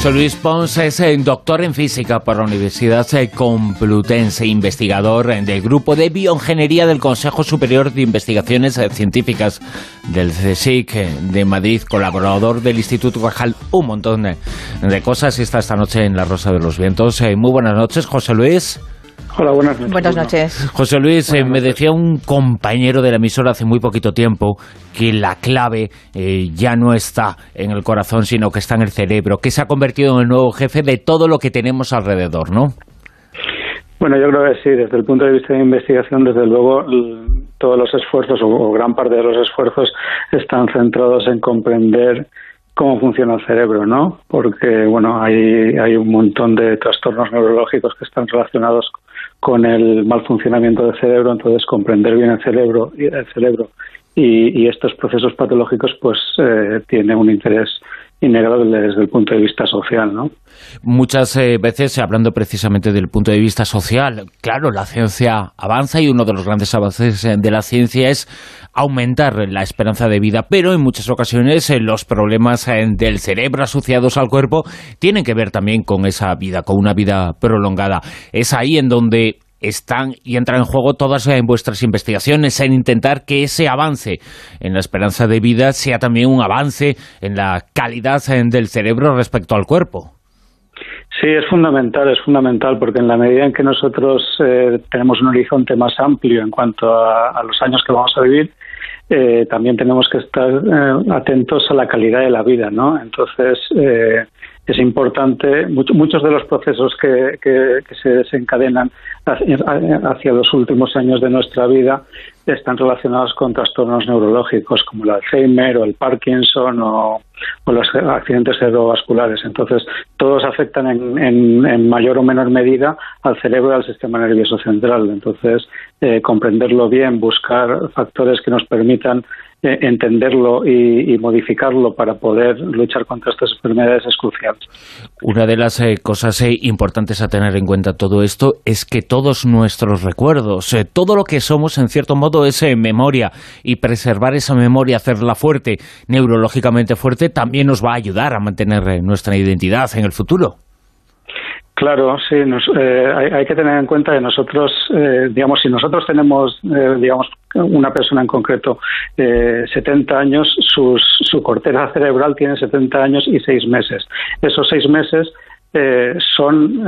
José Luis Pons es doctor en física por la Universidad Complutense, investigador del Grupo de Bioingeniería del Consejo Superior de Investigaciones Científicas del CSIC de Madrid, colaborador del Instituto Cajal, un montón de cosas, y está esta noche en La Rosa de los Vientos. Muy buenas noches, José Luis. Hola, buenas noches. Buenas noches. José Luis, me decía un compañero de la emisora hace muy poquito tiempo que la clave ya no está en el corazón, sino que está en el cerebro, que se ha convertido en el nuevo jefe de todo lo que tenemos alrededor, ¿no? Bueno, yo creo que sí, desde el punto de vista de investigación, desde luego, todos los esfuerzos, o gran parte de los esfuerzos, están centrados en comprender cómo funciona el cerebro, ¿no? Porque, bueno, hay un montón de trastornos neurológicos que están relacionados con el mal funcionamiento del cerebro, entonces comprender bien el cerebro y estos procesos patológicos, pues tiene un interés innegable desde el punto de vista social, ¿no? Muchas veces, hablando precisamente del punto de vista social, claro, la ciencia avanza y uno de los grandes avances de la ciencia es aumentar la esperanza de vida, pero en muchas ocasiones los problemas del cerebro asociados al cuerpo tienen que ver también con esa vida, con una vida prolongada. Es ahí en donde están y entran en juego todas vuestras investigaciones en intentar que ese avance en la esperanza de vida sea también un avance en la calidad del cerebro respecto al cuerpo. Sí, es fundamental, porque en la medida en que nosotros tenemos un horizonte más amplio en cuanto a los años que vamos a vivir, también tenemos que estar atentos a la calidad de la vida, ¿no? Entonces, es importante, muchos de los procesos que se desencadenan hacia los últimos años de nuestra vida están relacionados con trastornos neurológicos como el Alzheimer o el Parkinson o los accidentes cerebrovasculares. Entonces, todos afectan en mayor o menor medida al cerebro y al sistema nervioso central. Entonces, comprenderlo bien, buscar factores que nos permitan entenderlo y modificarlo para poder luchar contra estas enfermedades es crucial. Una de las cosas importantes a tener en cuenta todo esto es que todos nuestros recuerdos, todo lo que somos en cierto modo es memoria, y preservar esa memoria, hacerla fuerte, neurológicamente fuerte, también nos va a ayudar a mantener nuestra identidad en el futuro. Claro, sí, hay que tener en cuenta que nosotros, si nosotros tenemos, una persona en concreto, 70 años, su corteza cerebral tiene 70 años y 6 meses. Esos 6 meses son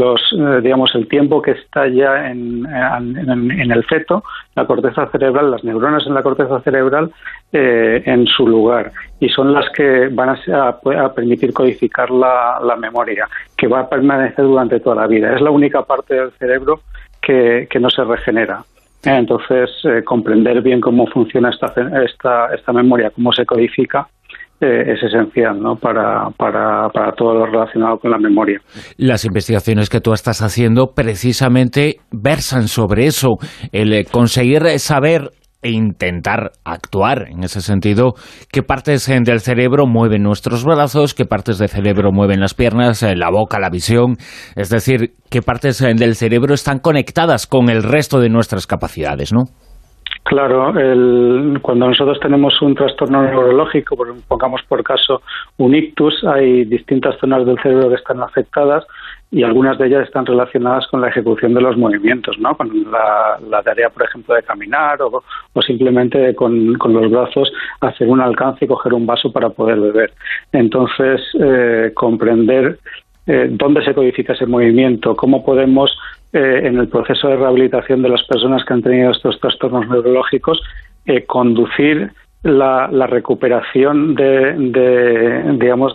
el tiempo que está ya en el feto, la corteza cerebral, las neuronas en la corteza cerebral en su lugar, y son las que van a permitir codificar la memoria, que va a permanecer durante toda la vida. Es la única parte del cerebro que no se regenera. Entonces, comprender bien cómo funciona esta memoria, cómo se codifica, es esencial, ¿no? para todo lo relacionado con la memoria. Las investigaciones que tú estás haciendo precisamente versan sobre eso, el conseguir saber e intentar actuar en ese sentido, qué partes del cerebro mueven nuestros brazos, qué partes del cerebro mueven las piernas, la boca, la visión, es decir, qué partes del cerebro están conectadas con el resto de nuestras capacidades, ¿no? Claro, cuando nosotros tenemos un trastorno neurológico, pongamos por caso un ictus, hay distintas zonas del cerebro que están afectadas y algunas de ellas están relacionadas con la ejecución de los movimientos, ¿no? Con la tarea, por ejemplo, de caminar o simplemente con los brazos hacer un alcance y coger un vaso para poder beber. Entonces, comprender dónde se codifica ese movimiento, cómo podemos en el proceso de rehabilitación de las personas que han tenido estos trastornos neurológicos conducir la recuperación de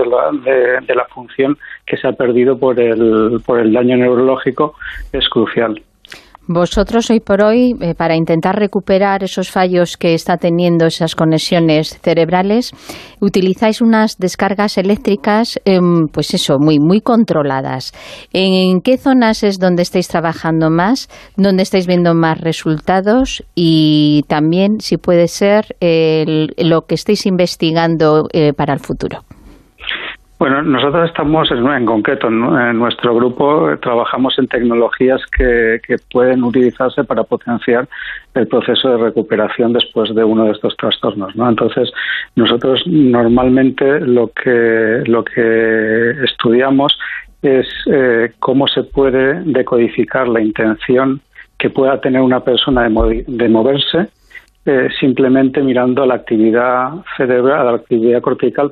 la función que se ha perdido por el daño neurológico es crucial. Vosotros hoy por hoy, para intentar recuperar esos fallos que está teniendo esas conexiones cerebrales, utilizáis unas descargas eléctricas, muy, muy controladas. ¿En qué zonas es donde estáis trabajando más, donde estáis viendo más resultados? Y también, si puede ser, lo que estáis investigando para el futuro. Bueno, nosotros estamos en concreto, en nuestro grupo trabajamos en tecnologías que pueden utilizarse para potenciar el proceso de recuperación después de uno de estos trastornos, ¿no? Entonces, nosotros normalmente lo que estudiamos es cómo se puede decodificar la intención que pueda tener una persona de moverse simplemente mirando a la actividad cerebral, a la actividad cortical,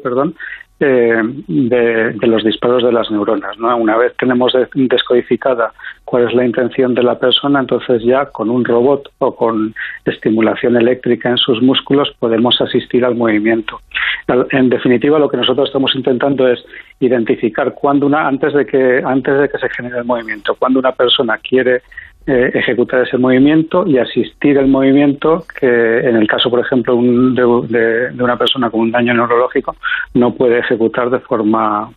de los disparos de las neuronas, ¿no? Una vez tenemos descodificada cuál es la intención de la persona, entonces ya con un robot o con estimulación eléctrica en sus músculos podemos asistir al movimiento. En definitiva, lo que nosotros estamos intentando es identificar antes de que se genere el movimiento, cuando una persona quiere ejecutar ese movimiento y asistir el movimiento que, en el caso, por ejemplo, de una persona con un daño neurológico, no puede ejecutar de forma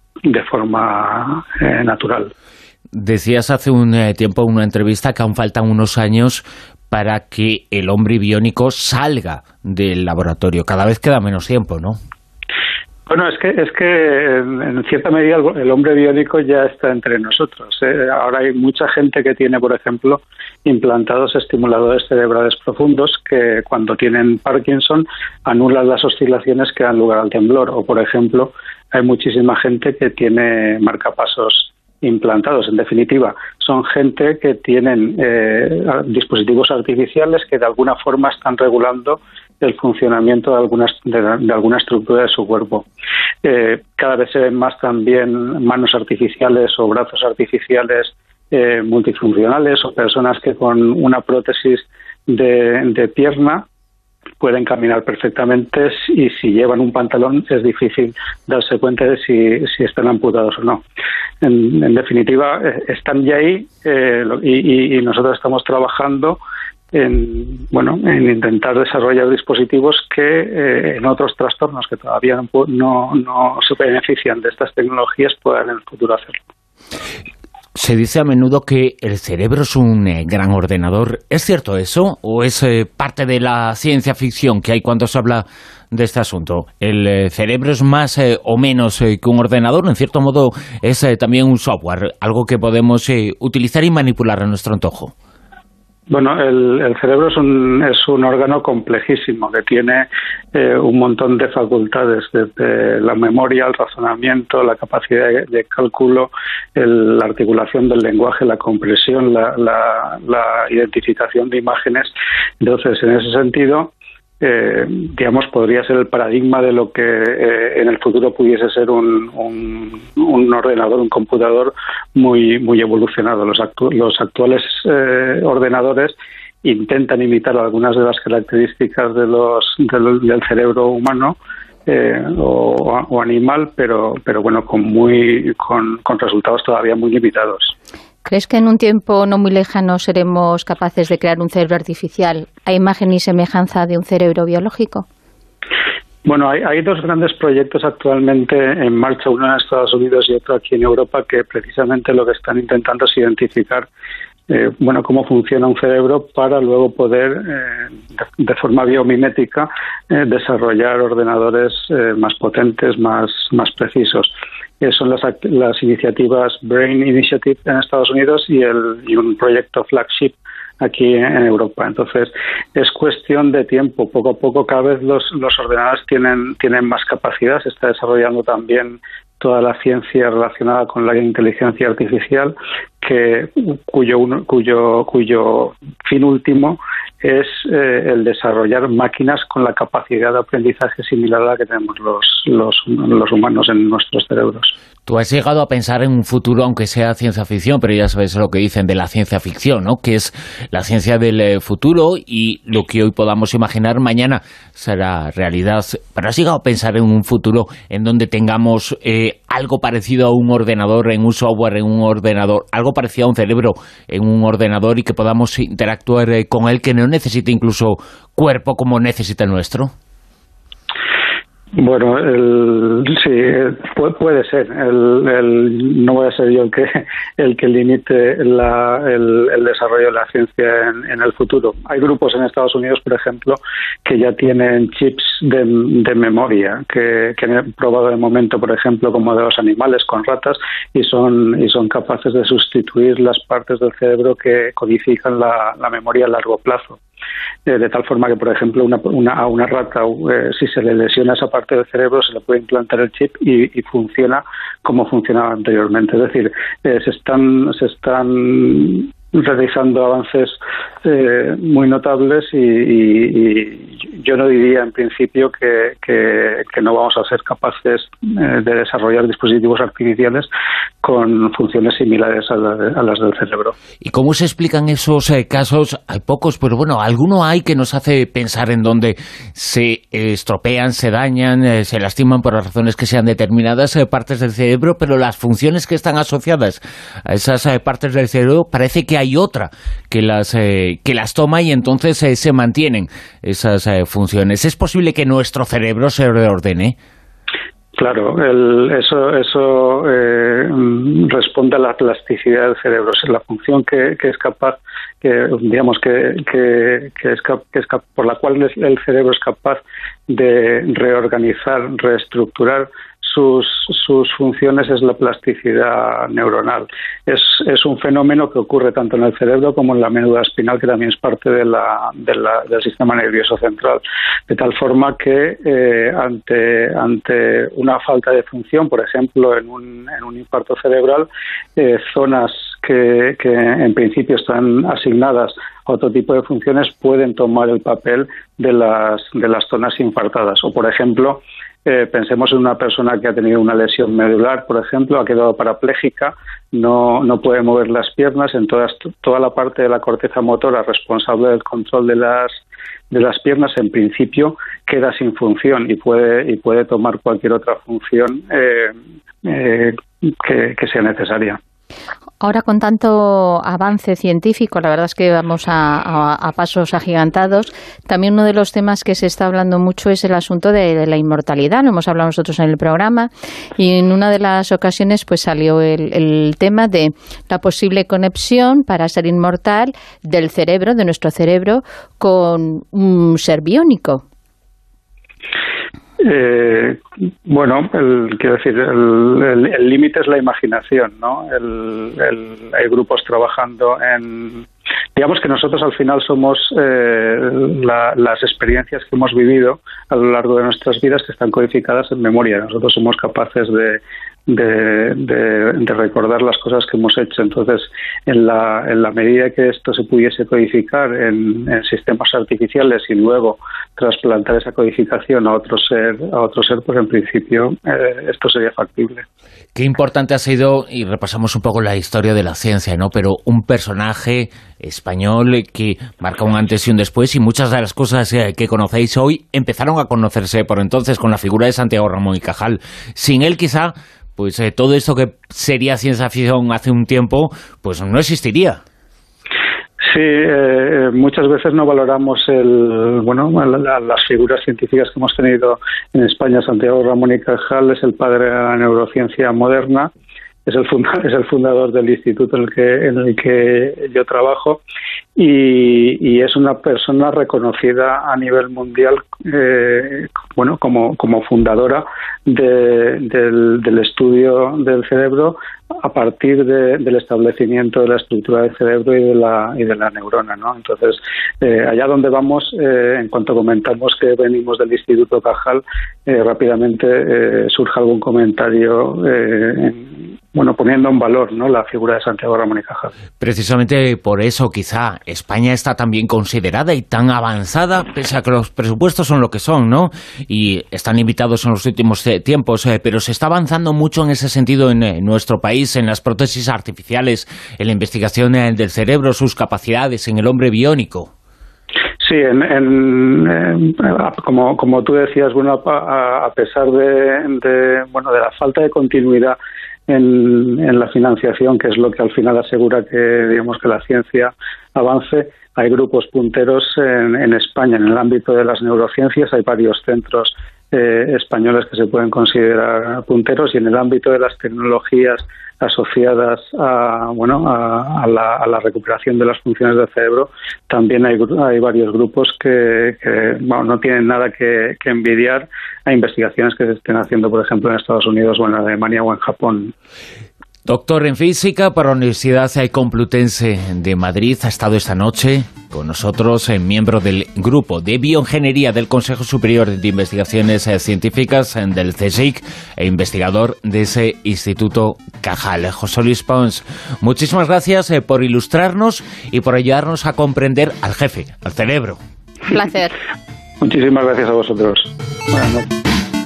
natural. Decías hace un tiempo en una entrevista que aún faltan unos años para que el hombre biónico salga del laboratorio. Cada vez queda menos tiempo, ¿no? Bueno, es que en cierta medida el hombre biónico ya está entre nosotros. Ahora hay mucha gente que tiene, por ejemplo, implantados estimuladores cerebrales profundos que cuando tienen Parkinson anulan las oscilaciones que dan lugar al temblor. O, por ejemplo, hay muchísima gente que tiene marcapasos implantados. En definitiva, son gente que tienen dispositivos artificiales que de alguna forma están regulando el funcionamiento de alguna estructura de su cuerpo. Cada vez se ven más también manos artificiales o brazos artificiales multifuncionales o personas que con una prótesis de pierna pueden caminar perfectamente y si llevan un pantalón es difícil darse cuenta de si están amputados o no. En definitiva, están ya ahí y nosotros estamos trabajando en intentar desarrollar dispositivos que en otros trastornos que todavía no se benefician de estas tecnologías puedan en el futuro hacerlo. Se dice a menudo que el cerebro es un gran ordenador. ¿Es cierto eso o es parte de la ciencia ficción que hay cuando se habla de este asunto? ¿El cerebro es más o menos que un ordenador? En cierto modo es también un software, algo que podemos utilizar y manipular a nuestro antojo. Bueno, el cerebro es un órgano complejísimo que tiene un montón de facultades, desde la memoria, el razonamiento, la capacidad de cálculo, la articulación del lenguaje, la compresión, la identificación de imágenes. Entonces, en ese sentido, podría ser el paradigma de lo que en el futuro pudiese ser un ordenador, un computador muy evolucionado. Los actuales ordenadores intentan imitar algunas de las características del cerebro humano o animal, pero bueno, con resultados todavía muy limitados. ¿Crees que en un tiempo no muy lejano seremos capaces de crear un cerebro artificial a imagen y semejanza de un cerebro biológico? Bueno, hay dos grandes proyectos actualmente en marcha, uno en Estados Unidos y otro aquí en Europa, que precisamente lo que están intentando es identificar cómo funciona un cerebro para luego poder, de forma biomimética, desarrollar ordenadores más potentes, más precisos. Son las iniciativas Brain Initiative en Estados Unidos y un proyecto Flagship aquí en Europa. Entonces, es cuestión de tiempo. Poco a poco, cada vez los ordenadores tienen más capacidad. Se está desarrollando también toda la ciencia relacionada con la inteligencia artificial, cuyo fin último es el desarrollar máquinas con la capacidad de aprendizaje similar a la que tenemos los humanos en nuestros cerebros. Tú has llegado a pensar en un futuro, aunque sea ciencia ficción, pero ya sabes lo que dicen de la ciencia ficción, ¿no? Que es la ciencia del futuro y lo que hoy podamos imaginar mañana será realidad. Pero has llegado a pensar en un futuro en donde tengamos algo parecido a un ordenador, en un software, en un ordenador, algo parecido a un cerebro en un ordenador y que podamos interactuar con él, que no necesite incluso cuerpo como necesita el nuestro. Bueno, sí, puede ser. No voy a ser yo el que limite el desarrollo de la ciencia en el futuro. Hay grupos en Estados Unidos, por ejemplo, que ya tienen chips de memoria que han probado de momento, por ejemplo, como de los animales con ratas y son capaces de sustituir las partes del cerebro que codifican la memoria a largo plazo. De tal forma que, por ejemplo, a una rata, si se le lesiona esa parte del cerebro, se le puede implantar el chip y funciona como funcionaba anteriormente. Es decir, se están realizando avances muy notables y yo no diría en principio que no vamos a ser capaces de desarrollar dispositivos artificiales con funciones similares a las del cerebro. ¿Y cómo se explican esos casos? Hay pocos, pero bueno, alguno hay que nos hace pensar en donde se estropean, se dañan, se lastiman por razones que sean determinadas partes del cerebro, pero las funciones que están asociadas a esas partes del cerebro parece que hay otra que las toma y entonces se mantienen esas funciones. ¿Es posible que nuestro cerebro se reordene? Claro, eso responde a la plasticidad del cerebro. Es la función que es capaz, por la cual el cerebro es capaz de reorganizar, reestructurar sus funciones, es la plasticidad neuronal. Es un fenómeno que ocurre tanto en el cerebro como en la médula espinal, que también es parte del sistema nervioso central, de tal forma que ante una falta de función, por ejemplo en un infarto cerebral, zonas que en principio están asignadas a otro tipo de funciones pueden tomar el papel de las zonas infartadas. O, por ejemplo, pensemos en una persona que ha tenido una lesión medular, por ejemplo, ha quedado parapléjica, no puede mover las piernas, entonces toda la parte de la corteza motora responsable del control de las piernas, en principio, queda sin función y puede tomar cualquier otra función que sea necesaria. Ahora, con tanto avance científico, la verdad es que vamos a pasos agigantados. También uno de los temas que se está hablando mucho es el asunto de la inmortalidad. Lo hemos hablado nosotros en el programa y en una de las ocasiones pues salió el tema de la posible conexión para ser inmortal del cerebro, de nuestro cerebro, con un ser biónico. Bueno, quiero decir, el límite es la imaginación, ¿no? Hay grupos trabajando digamos que nosotros al final somos las experiencias que hemos vivido a lo largo de nuestras vidas que están codificadas en memoria. Nosotros somos capaces de recordar las cosas que hemos hecho. Entonces, en la medida que esto se pudiese codificar en sistemas artificiales y luego trasplantar esa codificación a otro ser, pues en principio esto sería factible. Qué importante ha sido, y repasamos un poco la historia de la ciencia, ¿no? Pero un personaje español que marca un antes y un después, y muchas de las cosas que conocéis hoy empezaron a conocerse por entonces con la figura de Santiago Ramón y Cajal. Sin él, quizá, pues todo esto que sería ciencia ficción hace un tiempo, pues no existiría. Sí, muchas veces no valoramos las figuras científicas que hemos tenido en España. Santiago Ramón y Cajal es el padre de la neurociencia moderna, es el fundador del instituto en el que yo trabajo y es una persona reconocida a nivel mundial como fundadora del estudio del cerebro a partir del establecimiento de la estructura del cerebro y de la neurona, ¿no? Entonces, allá donde vamos, en cuanto comentamos que venimos del Instituto Cajal, rápidamente surge algún comentario poniendo en valor, ¿no?, la figura de Santiago Ramón y Cajal. Precisamente por eso quizá España está tan bien considerada y tan avanzada, pese a que los presupuestos son lo que son, ¿no? Y están limitados en los últimos tiempos, pero se está avanzando mucho en ese sentido en nuestro país, en las prótesis artificiales, en la investigación del cerebro, sus capacidades, en el hombre biónico. Sí, como tú decías, a pesar de la falta de continuidad en la financiación, que es lo que al final asegura que la ciencia avance, hay grupos punteros en España. En el ámbito de las neurociencias hay varios centros españoles que se pueden considerar punteros, y en el ámbito de las tecnologías asociadas a la recuperación de las funciones del cerebro, también hay varios grupos que no tienen nada que envidiar a investigaciones que se estén haciendo, por ejemplo, en Estados Unidos o en Alemania o en Japón. Doctor en Física por la Universidad Complutense de Madrid, ha estado esta noche con nosotros, miembro del Grupo de Bioingeniería del Consejo Superior de Investigaciones Científicas del CSIC e investigador de ese Instituto Cajal. José Luis Pons, muchísimas gracias por ilustrarnos y por ayudarnos a comprender al jefe, al cerebro. Un placer. Muchísimas gracias a vosotros. Buenas noches.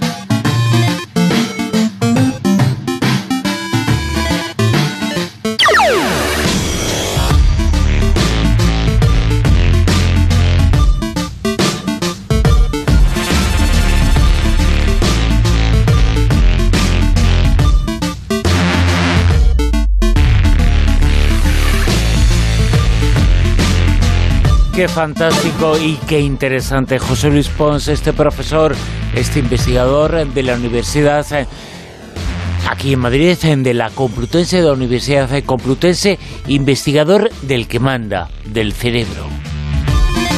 Qué fantástico y qué interesante. José Luis Pons, este profesor, este investigador de la Universidad aquí en Madrid, de la Complutense, de la Universidad Complutense, investigador del que manda, del cerebro.